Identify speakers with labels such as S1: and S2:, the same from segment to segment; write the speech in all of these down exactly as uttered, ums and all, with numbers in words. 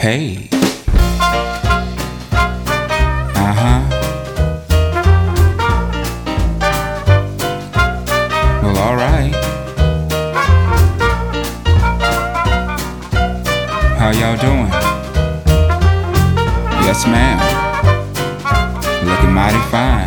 S1: Hey. Uh-huh. Well, all right. How y'all doing? Yes, ma'am. Looking mighty fine.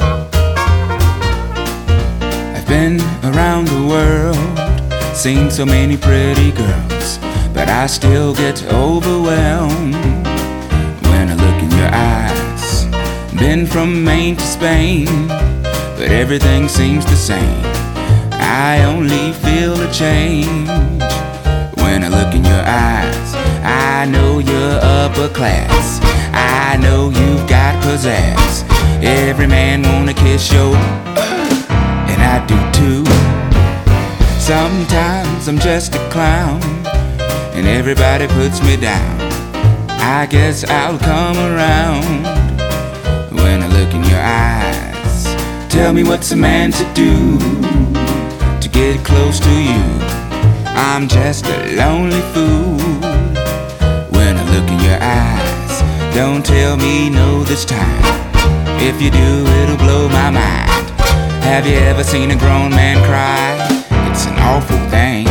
S1: I've been around the world, seen so many pretty girls, but I still get overwhelmed when I look in your eyes. Been from Maine to Spain, but everything seems the same. I only feel a change when I look in your eyes. I know you're upper class, I know you've got pizzazz. Every man wanna kiss your and I do too. Sometimes I'm just a clown and everybody puts me down. I guess I'll come around when I look in your eyes. Tell me what's a man to do to get close to you. I'm just a lonely fool when I look in your eyes. Don't tell me no this time. If you do, it'll blow my mind. Have you ever seen a grown man cry? It's an awful thing.